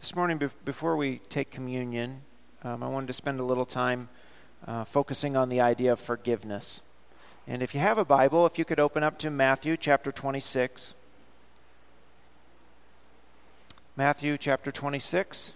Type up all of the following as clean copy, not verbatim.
This morning, before we take communion, I wanted to spend a little time focusing on the idea of forgiveness. And if you have a Bible, if you could open up to Matthew chapter 26. Matthew chapter 26.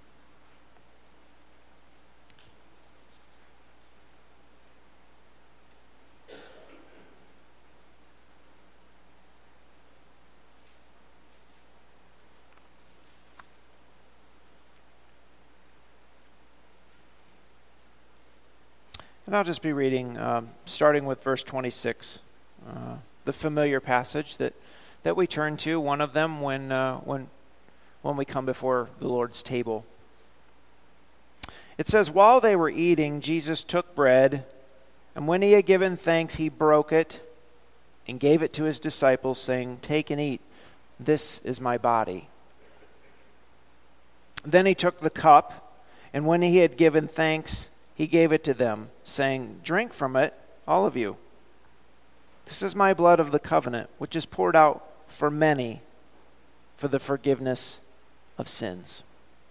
And I'll just be reading, starting with verse 26, the familiar passage that we turn to, one of them when we come before the Lord's table. It says, "While they were eating, Jesus took bread, and when he had given thanks, he broke it and gave it to his disciples, saying, 'Take and eat, this is my body.' Then he took the cup, and when he had given thanks, he gave it to them, saying, 'Drink from it, all of you. This is my blood of the covenant, which is poured out for many for the forgiveness of sins.'"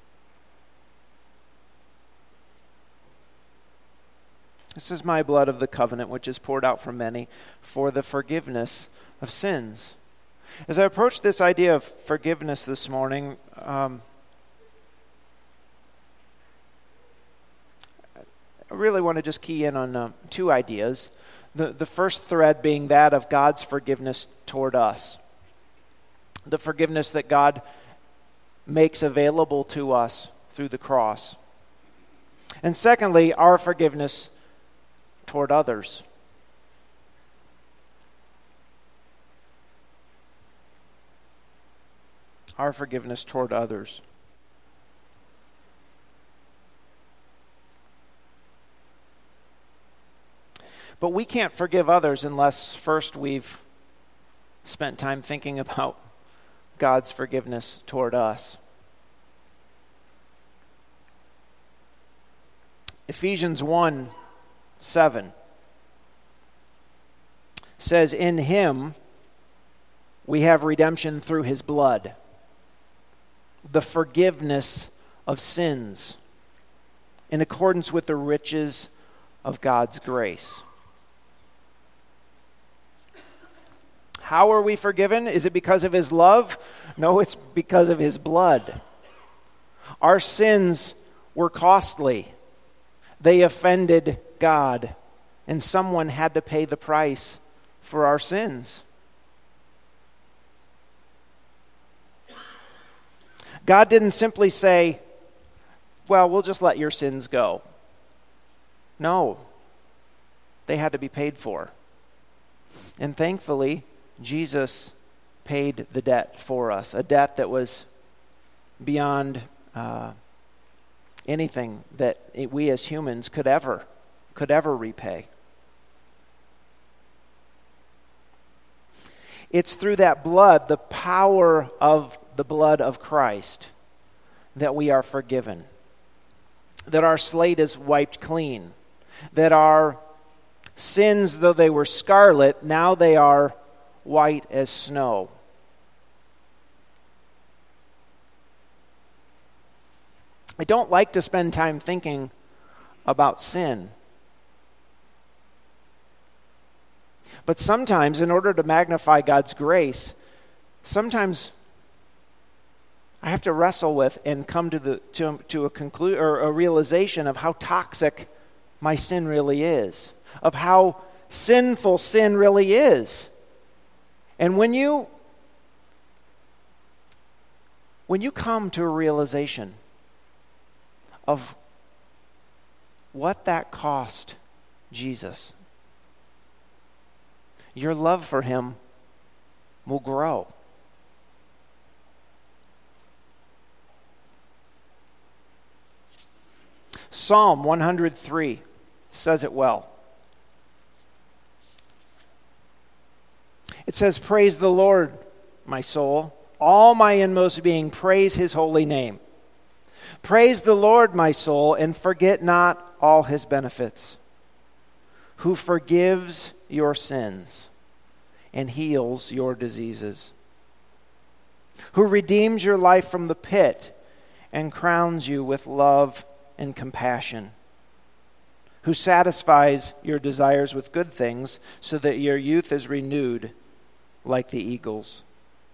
This is my blood of the covenant, which is poured out for many for the forgiveness of sins. As I approach this idea of forgiveness this morning, I really want to just key in on two ideas. The first thread being that of God's forgiveness toward us. The forgiveness that God makes available to us through the cross. And secondly, our forgiveness toward others. Our forgiveness toward others. But we can't forgive others unless first we've spent time thinking about God's forgiveness toward us. Ephesians 1:7 says, "In him we have redemption through his blood, the forgiveness of sins, in accordance with the riches of God's grace." How are we forgiven? Is it because of his love? No, it's because of his blood. Our sins were costly. They offended God, and someone had to pay the price for our sins. God didn't simply say, "Well, we'll just let your sins go." No, they had to be paid for. And thankfully, Jesus paid the debt for us, a debt that was beyond anything that we as humans could ever repay. It's through that blood, the power of the blood of Christ, that we are forgiven, that our slate is wiped clean, that our sins, though they were scarlet, now they are white as snow. I don't like to spend time thinking about sin. But sometimes, in order to magnify God's grace, sometimes I have to wrestle with and come to a realization of how toxic my sin really is, of how sinful sin really is. And when you come to a realization of what that cost Jesus, your love for him will grow. Psalm 103 says it well. It says, "Praise the Lord, my soul. All my inmost being, praise his holy name. Praise the Lord, my soul, and forget not all his benefits, who forgives your sins and heals your diseases, who redeems your life from the pit and crowns you with love and compassion, who satisfies your desires with good things so that your youth is renewed like the eagles.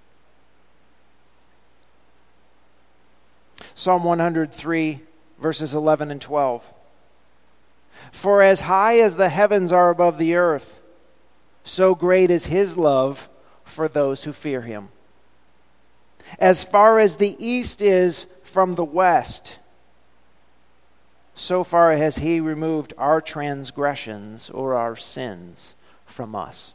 Psalm 103, verses 11 and 12. For as high as the heavens are above the earth, so great is his love for those who fear him. As far as the east is from the west, so far has he removed our transgressions or our sins from us.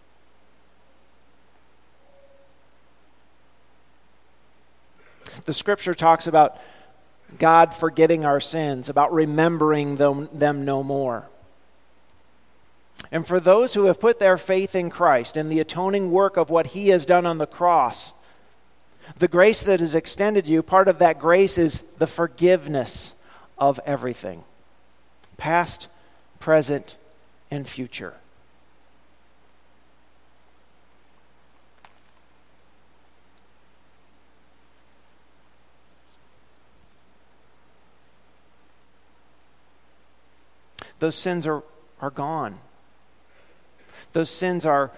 The scripture talks about God forgetting our sins, about remembering them no more. And for those who have put their faith in Christ and the atoning work of what he has done on the cross, the grace that is extended to you, part of that grace is the forgiveness of everything, past, present, and future. Those sins are gone. Those sins are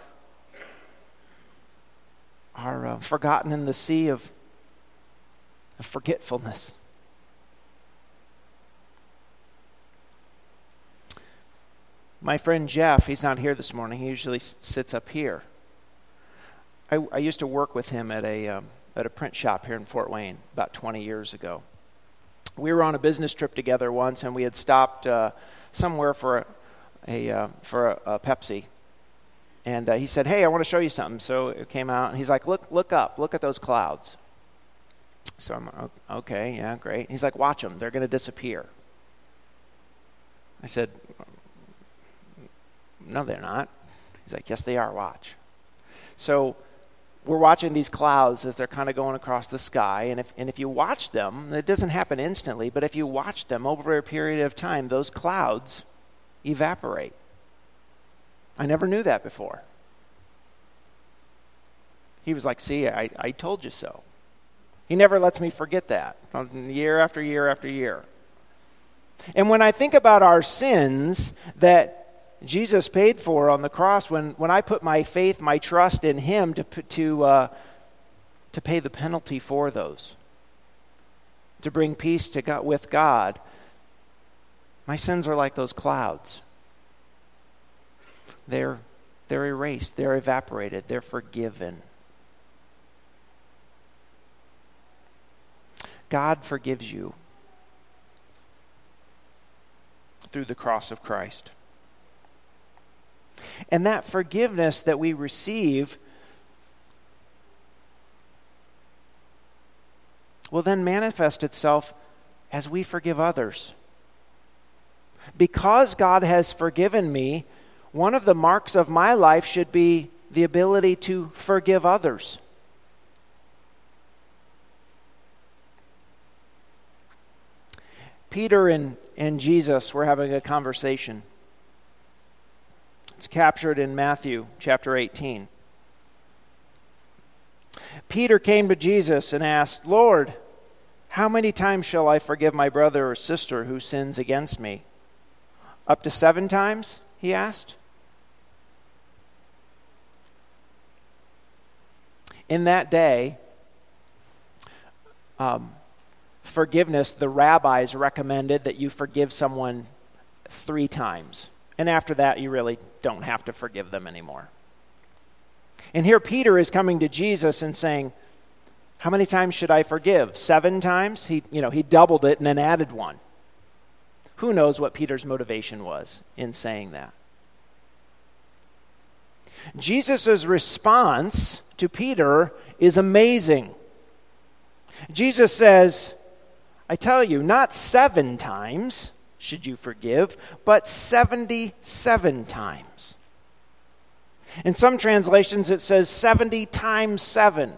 forgotten in the sea of forgetfulness. My friend Jeff, he's not here this morning. He usually sits up here. I used to work with him at a print shop here in Fort Wayne about 20 years ago. We were on a business trip together once, and we had stopped somewhere for a Pepsi. And he said, "Hey, I want to show you something." So it came out, and he's like, "Look up. Look at those clouds." So I'm, "Okay, yeah, great." He's like, "Watch them. They're going to disappear." I said, "No, they're not." He's like, "Yes, they are. Watch." So we're watching these clouds as they're kind of going across the sky, and if you watch them, it doesn't happen instantly, but if you watch them over a period of time, those clouds evaporate. I never knew that before. He was like, "See, I told you so." He never lets me forget that, year after year after year. And when I think about our sins that Jesus paid for on the cross, when I put my faith, my trust in him to pay the penalty for those, to bring peace to God, with God, my sins are like those clouds. They're erased, they're evaporated, they're forgiven. God forgives you through the cross of Christ. And that forgiveness that we receive will then manifest itself as we forgive others. Because God has forgiven me, one of the marks of my life should be the ability to forgive others. Peter and Jesus were having a conversation. It's captured in Matthew chapter 18. Peter came to Jesus and asked, "Lord, how many times shall I forgive my brother or sister who sins against me? Up to 7 times?" he asked. In that day, forgiveness, the rabbis recommended that you forgive someone 3 times. And after that, you really don't have to forgive them anymore. And here Peter is coming to Jesus and saying, "How many times should I forgive? 7 times?" He doubled it and then added 1. Who knows what Peter's motivation was in saying that? Jesus' response to Peter is amazing. Jesus says, "I tell you, not 7 times should you forgive, but 77 times. In some translations, it says 70 times 7.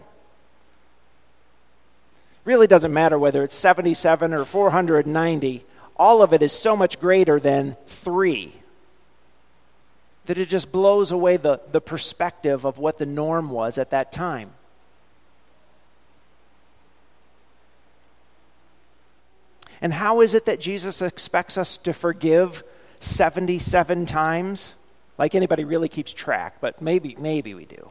Really doesn't matter whether it's 77 or 490. All of it is so much greater than 3 that it just blows away the perspective of what the norm was at that time. And how is it that Jesus expects us to forgive 77 times? Like anybody really keeps track, but maybe we do.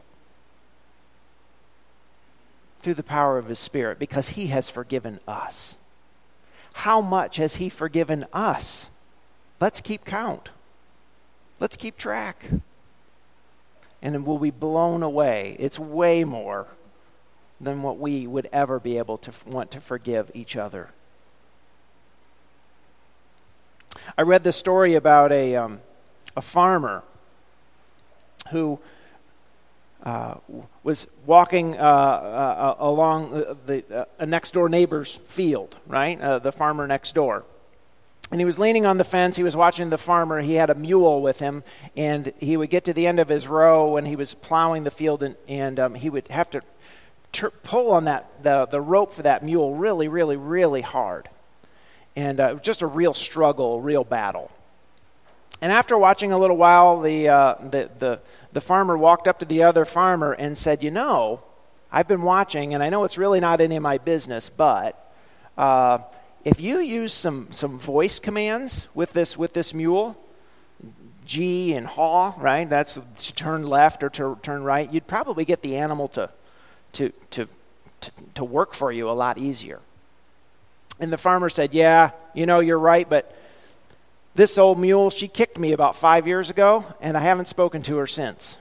Through the power of his Spirit, because he has forgiven us. How much has he forgiven us? Let's keep count. Let's keep track. And we'll be blown away. It's way more than what we would ever be able to want to forgive each other. I read this story about a farmer who was walking along a next door neighbor's field, right? The farmer next door. And he was leaning on the fence. He was watching the farmer. He had a mule with him, and he would get to the end of his row when he was plowing the field, and he would have to pull on the rope for that mule really, really, really hard. And just a real struggle, a real battle. And after watching a little while, the farmer walked up to the other farmer and said, "You know, I've been watching, and I know it's really not any of my business, but if you use some voice commands with this mule, G and haw, right? That's to turn left or to turn right. You'd probably get the animal to work for you a lot easier." And the farmer said, "Yeah, you know, you're right, but this old mule, she kicked me about 5 years ago, and I haven't spoken to her since."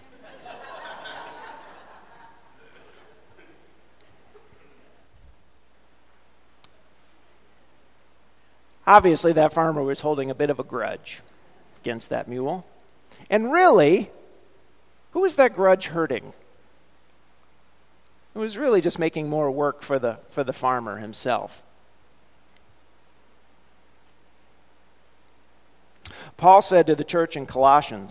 Obviously, that farmer was holding a bit of a grudge against that mule. And really, who was that grudge hurting? It was really just making more work for the farmer himself. Paul said to the church in Colossae,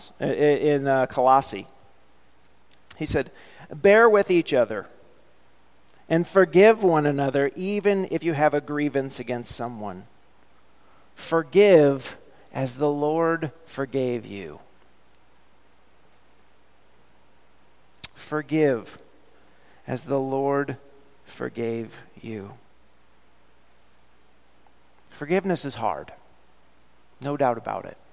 he said, "Bear with each other and forgive one another, even if you have a grievance against someone. Forgive as the Lord forgave you." Forgive as the Lord forgave you. Forgiveness is hard, no doubt about it.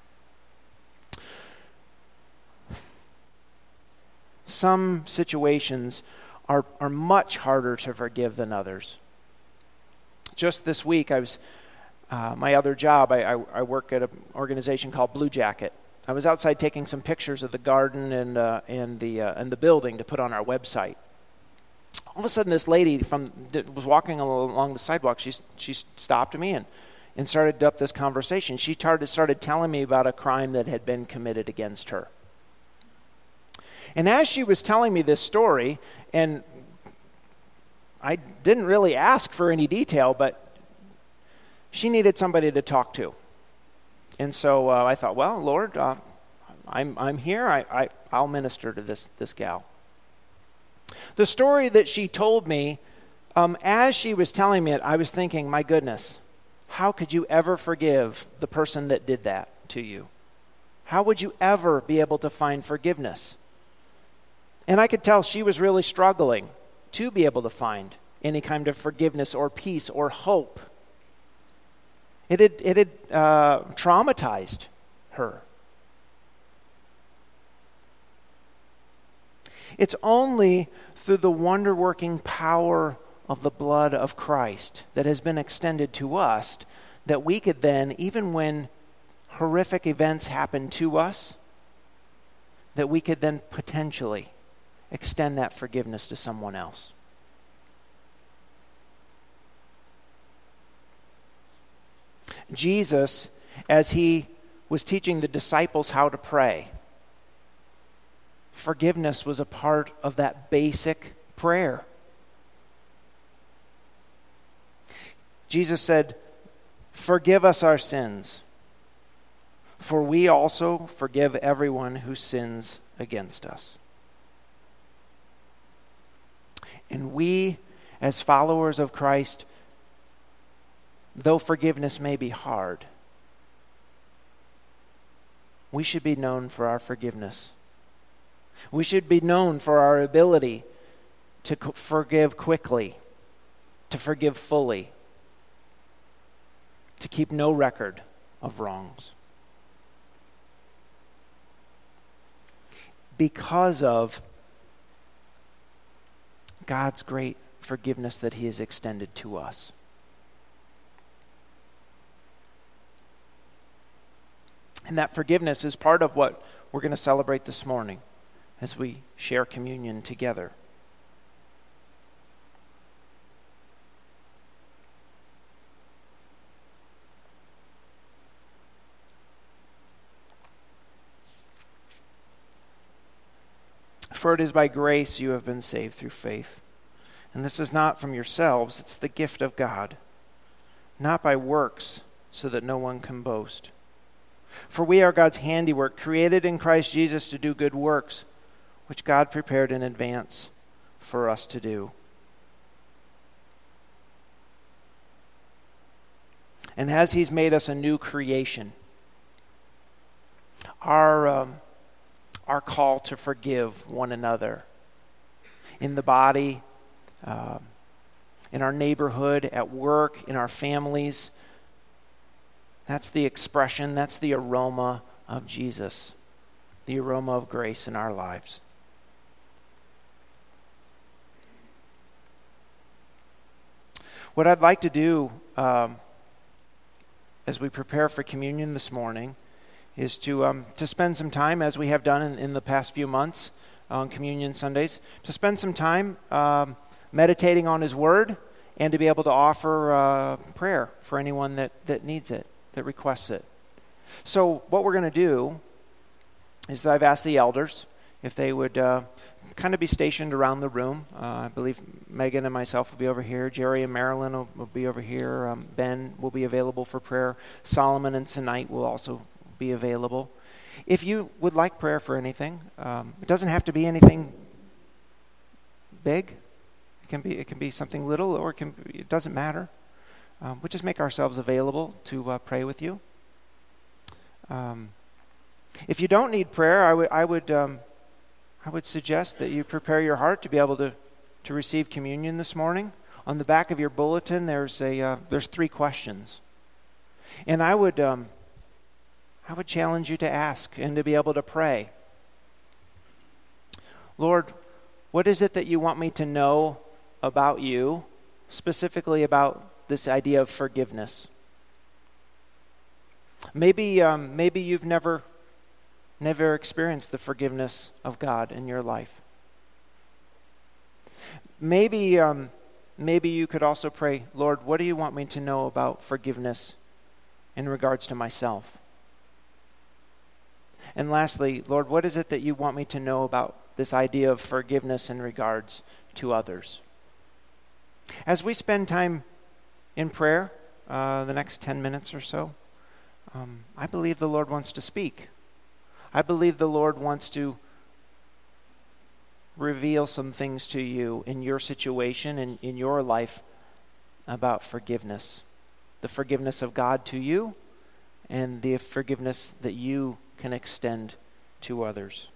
Some situations are much harder to forgive than others. Just this week, I was my other job. I work at an organization called Blue Jacket. I was outside taking some pictures of the garden and the building to put on our website. All of a sudden, this lady was walking along the sidewalk. She stopped me and started up this conversation. She started telling me about a crime that had been committed against her. And as she was telling me this story, and I didn't really ask for any detail, but she needed somebody to talk to. And so I thought, well, Lord, I'm here. I'll minister to this gal. The story that she told me, as she was telling me it, I was thinking, my goodness, how could you ever forgive the person that did that to you? How would you ever be able to find forgiveness? And I could tell she was really struggling to be able to find any kind of forgiveness or peace or hope. It had traumatized her. It's only through the wonder-working power of the blood of Christ that has been extended to us that we could then, even when horrific events happen to us, that we could then potentially extend that forgiveness to someone else. Jesus, as he was teaching the disciples how to pray, forgiveness was a part of that basic prayer. Jesus said, "Forgive us our sins, for we also forgive everyone who sins against us." And we, as followers of Christ, though forgiveness may be hard, we should be known for our forgiveness. We should be known for our ability to forgive quickly, to forgive fully. to keep no record of wrongs. Because of God's great forgiveness that he has extended to us. And that forgiveness is part of what we're going to celebrate this morning as we share communion together. For it is by grace you have been saved through faith. And this is not from yourselves, it's the gift of God, not by works, so that no one can boast. For we are God's handiwork, created in Christ Jesus to do good works, which God prepared in advance for us to do. And as he's made us a new creation, our call to forgive one another in the body, in our neighborhood, at work, in our families. That's the expression, that's the aroma of Jesus, the aroma of grace in our lives. What I'd like to do as we prepare for communion this morning is to spend some time, as we have done in the past few months on Communion Sundays, to spend some time meditating on His Word and to be able to offer prayer for anyone that needs it, that requests it. So what we're going to do is that I've asked the elders if they would kind of be stationed around the room. I believe Megan and myself will be over here. Jerry and Marilyn will be over here. Ben will be available for prayer. Solomon and Sinite will also be available. If you would like prayer for anything, it doesn't have to be anything big. It can be something little, or it doesn't matter. We just make ourselves available to pray with you. If you don't need prayer, I would suggest that you prepare your heart to be able to receive communion this morning. On the back of your bulletin, there's 3 questions, and I would challenge you to ask and to be able to pray. Lord, what is it that you want me to know about you, specifically about this idea of forgiveness? Maybe you've never experienced the forgiveness of God in your life. Maybe you could also pray, Lord, what do you want me to know about forgiveness in regards to myself? And lastly, Lord, what is it that you want me to know about this idea of forgiveness in regards to others? As we spend time in prayer, the next 10 minutes or so, I believe the Lord wants to speak. I believe the Lord wants to reveal some things to you in your situation and in your life about forgiveness. The forgiveness of God to you and the forgiveness that you can extend to others.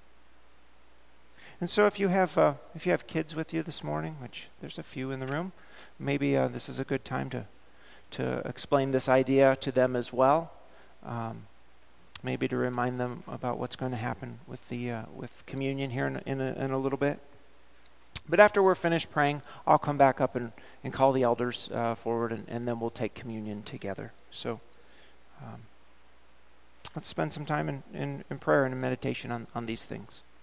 And so if you have kids with you this morning, which there's a few in the room, maybe this is a good time to explain this idea to them as well. Maybe to remind them about what's going to happen with communion here in a little bit. But after we're finished praying, I'll come back up and call the elders forward, and then we'll take communion together. So let's spend some time in prayer and in meditation on these things.